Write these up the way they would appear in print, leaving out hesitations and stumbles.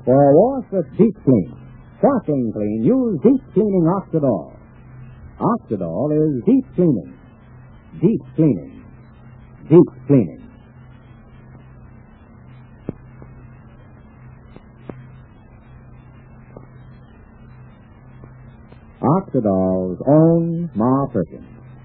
For a wash that's deep clean, sparkling clean, use deep cleaning Oxidol. Oxidol is deep cleaning. Deep cleaning. Deep cleaning. Oxidol's own Ma Perkins.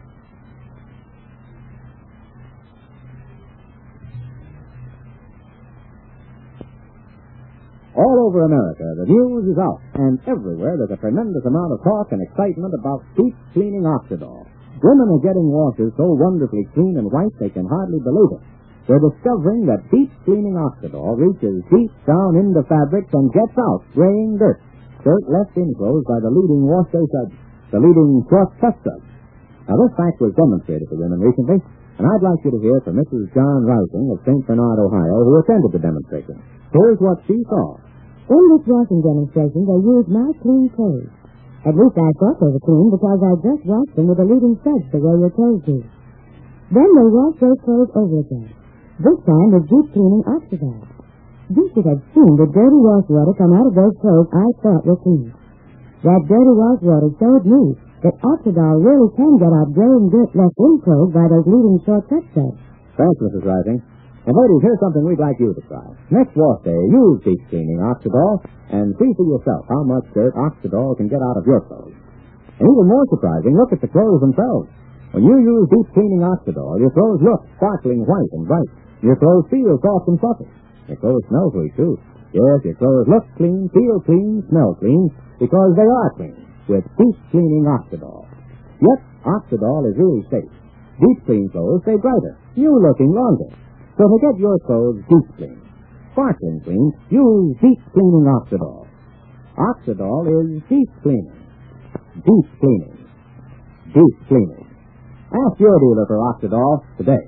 All over America, the news is out, and everywhere there's a tremendous amount of talk and excitement about deep cleaning Oxidol. Women are getting washes so wonderfully clean and white they can hardly believe it. They're discovering that deep cleaning Oxidol reaches deep down into fabrics and gets out graying dirt left enclosed by the leading wash day suds, the leading short-cut suds. Now, this fact was demonstrated to women recently, and I'd like you to hear from Mrs. John Rising of St. Bernard, Ohio, who attended the demonstration. Here's what she saw. In this washing demonstration, they used my clean clothes. At least I thought they were clean because I just washed them with the leading suds the way you're told to. Then they washed those clothes over again. This time with deep cleaning Oxidol. You should have seen the dirty wash water come out of those clothes I thought were clean. That dirty wash water showed me that Oxidol really can get out graying dirt left in clothes by those leading short-cut suds. Thanks, Mrs. Rising. And ladies, here's something we'd like you to try. Next wash day, use deep cleaning Oxidol and see for yourself how much dirt Oxidol can get out of your clothes. And even more surprising, look at the clothes themselves. When you use deep cleaning Oxidol, your clothes look sparkling white and bright. Your clothes feel soft and fluffy. Your clothes smell sweet, too. Yes, your clothes look clean, feel clean, smell clean, because they are clean with deep cleaning Oxidol. Yet, Oxidol is really safe. Deep clean clothes stay brighter, new-looking longer. So to get your clothes deep clean, sparkling clean, use deep cleaning Oxidol. Oxidol is deep cleaning. Deep cleaning. Deep cleaning. Ask your dealer for Oxidol today.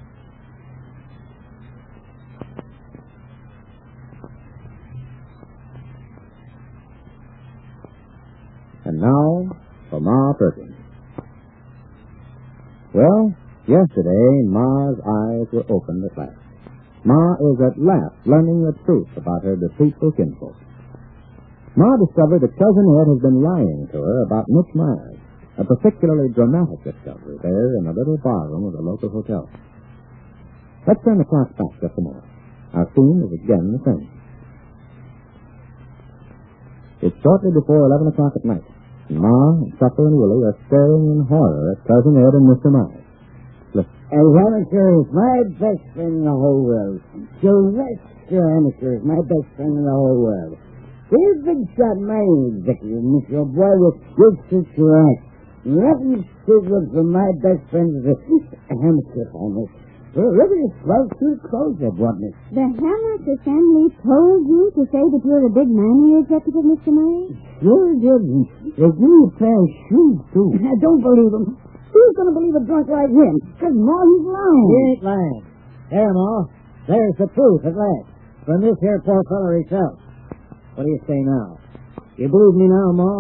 And now, for Ma Perkins. Well, yesterday, Ma's eyes were opened at last. Ma is at last learning the truth about her deceitful kinfolk. Ma discovered that Cousin Ed has been lying to her about Mitch Myers, a particularly dramatic discovery there in a little barroom of the local hotel. Let's turn the clock back just a moment. Our scene is again the same. It's shortly before 11 o'clock at night. Ma and Supper and Willie are staring in horror at Cousin Ed and Mr. Myers. Amateur is my best friend in the whole world. Sylvester Amateur is my best friend in the whole world. He's big shot mining executive, Miss your boy, with such right. Nothing too good for my best friend is Amateur family. Well, look at this swell suit clothes they brought me. The Hamilton family told you to say that you're a big mining executive, Mr. Myers? Sure didn't. They give me a pair of shoes, too. I don't believe them. Who's going to believe a drunk like him? Because Ma, he's lying. He ain't lying. There, Ma. There's the truth at last. From this here poor fellow himself. What do you say now? You believe me now, Ma?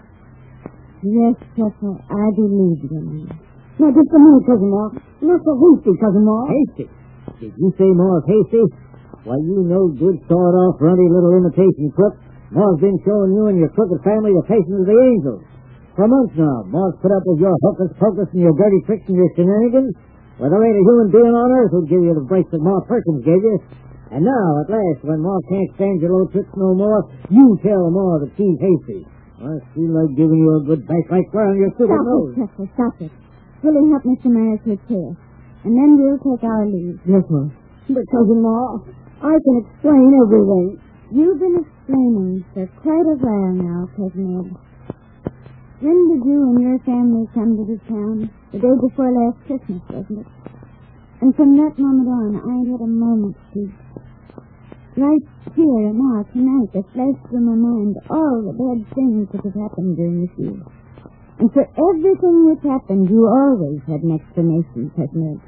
Yes, Pepper, I believe you. Now, just a minute, Cousin Ma. Not so hasty, Cousin Ma. Hasty? Did you say Ma's hasty? Why, you no good, sawed-off, runty little imitation crook. Ma's been showing you and your crooked family the faces of the angels. For months now, Ma's put up with your hocus-pocus and your dirty tricks and your shenanigans. Well, there ain't a human being on earth who'd give you the break that Ma Perkins gave you. And now, at last, when Ma can't stand your little tricks no more, you tell Ma that she's hasty. I feel like giving you a good bash right square on your stupid nose. Stop it, Pepper, stop it. Willie, help Mr. Myers to a chair. And then we'll take our leave. Yes, Ma. But, Cousin Ma, I can explain everything. You've been explaining for quite a while now, Cousin Ed. When did you and your family come to this town? The day before last Christmas, wasn't it? And from that moment on, I ain't had a moment's peace. Right here and now, tonight, there flashed through my mind all the bad things that have happened during this year. And for everything that's happened, you always had an explanation, Cousin Ed.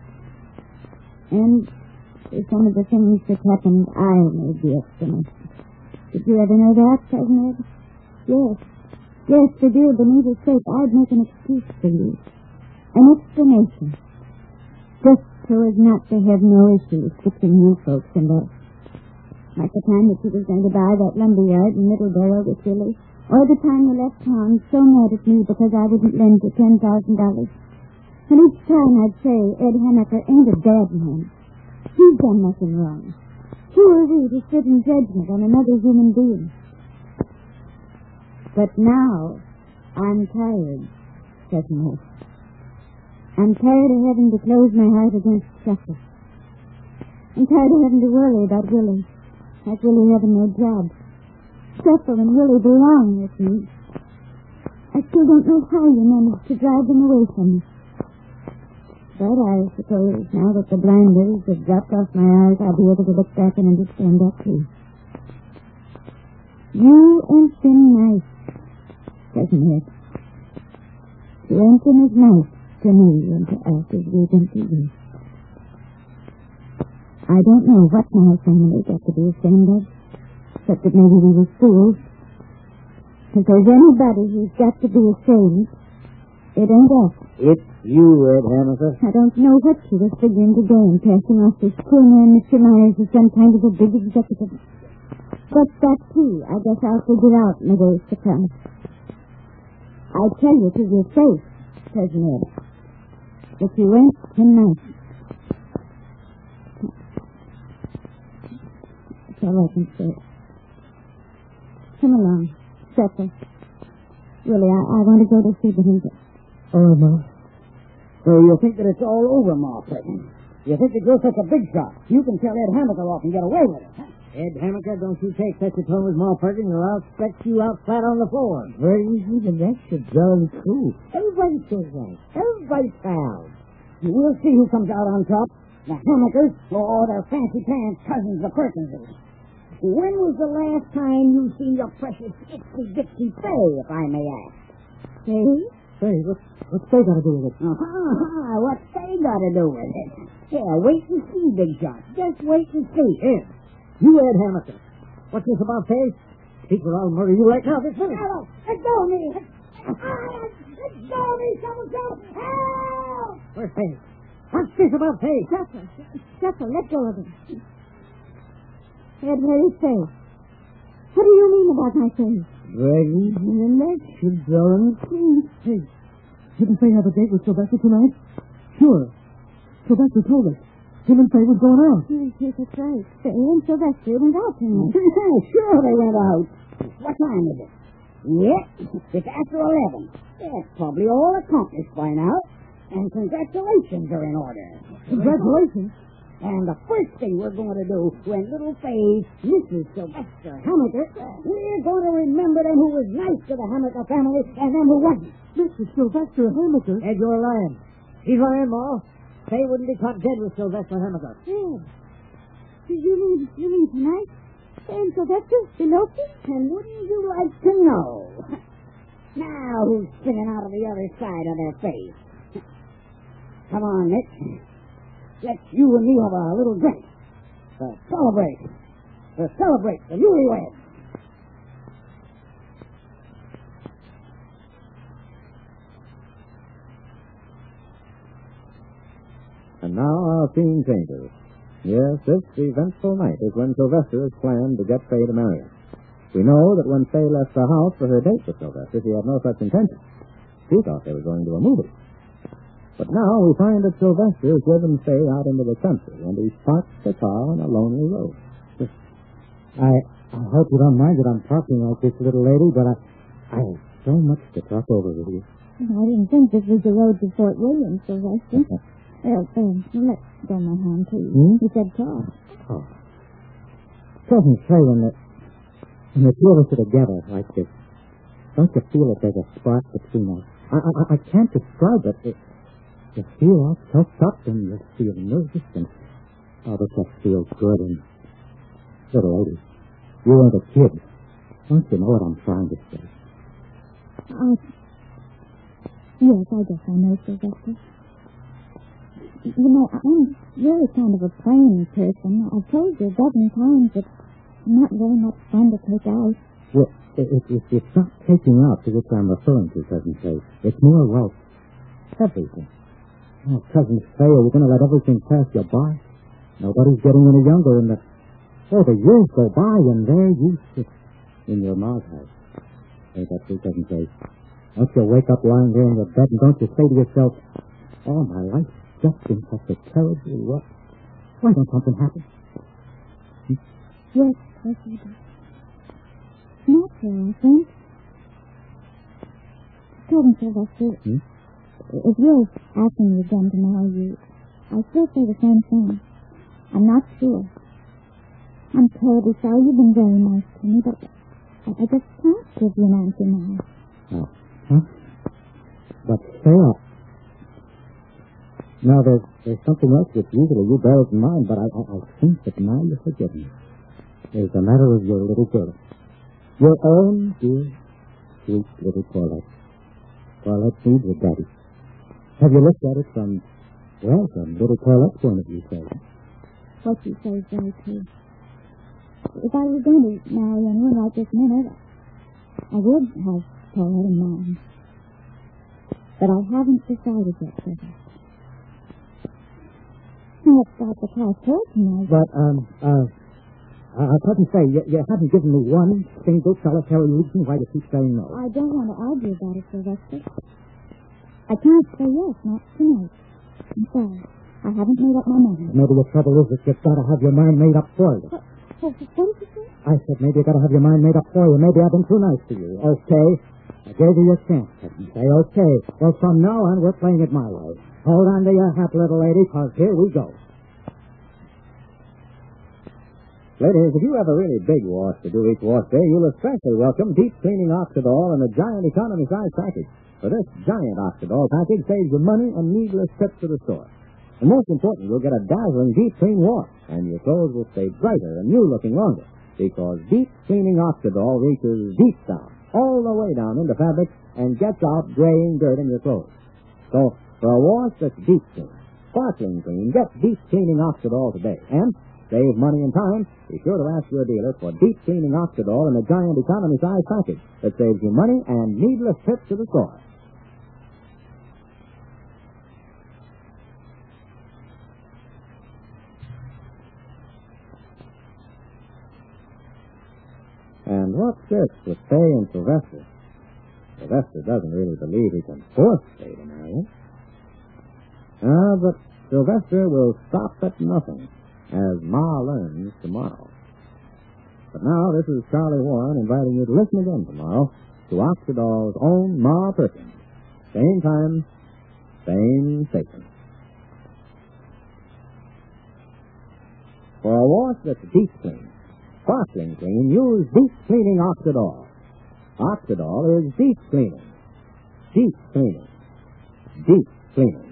And for some of the things that happened, I made the explanation. Did you ever know that, Cousin Ed? Yes. Yes, for dear Benita's sake, I'd make an excuse for you. An explanation. Just so as not to have no issues between you folks and us. Like the time that she was going to buy that lumber yard in Middleborough with Billy. Or the time you left town so mad at me because I wouldn't lend you $10,000. And each time I'd say, Ed Hammaker ain't a bad man. He's done nothing wrong. Who are we to sit in judgment on another human being? But now, I'm tired, Cousin Ed. I'm tired of having to close my heart against Sheffield. I'm tired of having to worry about Willie. Like Willie having no job. Sheffield and Willie belong with me. I still don't know how you managed to drive them away from me. But I suppose now that the blinders have dropped off my eyes, I'll be able to look back and understand that too. You ain't been nice, Cousin Ed. You ain't been as nice to me and to us as we've been to you. I don't know what my family got to be ashamed of, except that maybe we were fools. If there's anybody who's got to be ashamed, it ain't us. It's you, Ed Hammaker. I don't know what she was figuring to gain, passing off this poor man, Mr. Myers, as some kind of a big executive. But that, too, I guess I'll figure out in the days to come. I tell you to your face, Cousin Ed, that you ain't tonight. That's all I can say. Come along, Cecil. Really, I want to go to see the Hinker. Oh, Ma. So you think that it's all over, Ma Perkins? You think that you're such a big shot? You can tell Ed Hammaker off and get away with it, huh? Ed Hammaker, don't you take such a tone with Ma Perkins or I'll stretch you out flat on the floor. Very easy, and that's the darn truth. Everybody says that. Everybody's proud. We'll see who comes out on top. The Hammakers or their fancy pants cousins, the Perkinses. When was the last time you seen your precious itsy-bitsy Fay, if I may ask? Say? Say, what's Fay got to do with it? What's Fay got to do with it? Yeah, wait and see, Big Shot. Just wait and see. Ed, you Ed Hammaker. What's this about Fay? Speak or I'll murder you right now. This minute. Help! Let go of me! Let go of me! Someone help! Help! Where's Fay? What's this about Fay? Cecil, let go of him. Ed, where is Fay? What do you mean about my face? Ready in the next darn thing. Hey, didn't Fay have a date with Sylvester tonight? Sure. Sylvester told us. Him and Fay was going out. Yes, that's right. Fay and Sylvester went out tonight. Sure they went out. What time is it? Yep, it's after 11. That's probably all accomplished by now. And congratulations are in order. Congratulations? And the first thing we're going to do when little Fay misses Sylvester Hammaker, we're going to remember them who was nice to the Hammaker family and them who wasn't. Mr. Sylvester Hammaker? Ed, you're lying. He's lying, Ma. Fay wouldn't be caught dead with Sylvester Hammaker. Ed, you mean tonight? Fay and Sylvester eloping? And wouldn't you like to know? Now who's singing out of the other side of their face? Come on, Nick. Let's you and me have a little drink. To celebrate the newlyweds. And now our scene changes. Yes, this eventful night is when Sylvester has planned to get Fay to marry him. We know that when Fay left the house for her date with Sylvester, she had no such intention. She thought they were going to a movie. But now we find that Sylvester has driven Fay out into the country, and he's parked the car on a lonely road. I hope you don't mind that I'm talking like this, little lady, but I have so much to talk over with you. I didn't think this was the road to Fort William, Sylvester. Let go my hand, please. You said talk. Oh. Cousin Fay, when the two of us are together like this, don't you feel that there's a spark between us? I can't describe it. You feel all choked up and you feel nervous and this just feels good and little lady, you ain't a kid. Don't you know what I'm trying to say? Yes, I guess I know, Sylvester. You know, I'm really kind of a plain person. I've told you a dozen times that I'm not very much fun to take out. Well, it's not taking out to which I'm referring to, Cousin Fay. It's more, well, everything. Oh, Cousin Fay, are you going to let everything pass you by? Nobody's getting any younger, and the Oh, the years go by, and there you sit in your ma's house. Ain't that true, Cousin Kate? Don't you wake up lying there in your bed, and don't you say to yourself, oh, my life's just been such a terribly rough. Why don't something happen? Yes, I do. Natural, I think. Cousin Sylvester, if you're asking me again tomorrow, I still say the same thing. I'm not sure. I'm terribly sorry. You've been very nice to me, but I just can't give you an answer now. Oh, huh? But Sarah, now there's something else that usually you bear in mind, but I think that now you forgive me. There's the matter of your little girl. Your own dear, sweet little Paulette. Paulette needs a daddy. Have you looked at it from little Paulette's point of view, Sarah? What you say is very true. If I were going to marry anyone right this minute, I would have Paulette in mind. But I haven't decided yet, Trevor. Now, it's got the class court tonight. But, I couldn't say. You haven't given me one single solitary reason why you keep saying no. I don't want to argue about it, Sylvester. I can't say yes, not tonight. I'm sorry. I haven't made up my mind. Maybe the trouble is that you've got to have your mind made up for you. What did you say? I said maybe you've got to have your mind made up for you. Maybe I've been too nice to you. Okay. I gave you your chance. Say okay. Well, from now on, we're playing it my way. Hold on to your hat, little lady, because here we go. Ladies, if you have a really big wash to do each wash day, you'll especially welcome Deep Cleaning Oxidol and the Giant Economy Size Package. For this Giant Oxidol package saves you money and needless trips to the store. And most important, you'll get a dazzling deep clean wash, and your clothes will stay brighter and new-looking longer, because Deep Cleaning Oxidol reaches deep down, all the way down into fabric, and gets out graying dirt in your clothes. So, for a wash that's deep clean, sparkling clean, get Deep Cleaning Oxidol today. And save money and time. Be sure to ask your dealer for Deep Cleaning Oxidol and the Giant Economy Size Package that saves you money and needless trips to the store. And what's this with Fay and Sylvester? Sylvester doesn't really believe he can force Fay to marry him. But Sylvester will stop at nothing, as Ma learns tomorrow. But now, this is Charlie Warren inviting you to listen again tomorrow to Oxidol's own Ma Perkins. Same time, same station. For a wash that's deep clean, sparkling clean, use Deep Cleaning Oxidol. Oxidol is deep cleaning. Deep cleaning. Deep cleaning.